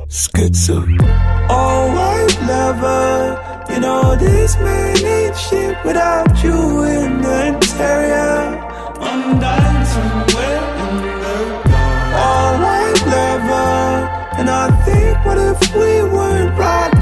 Schizo. Oh, white lover, you know this man ain't shit without you in the interior. I'm dying somewhere in the dark. Oh, white lover, and I think, what if we weren't right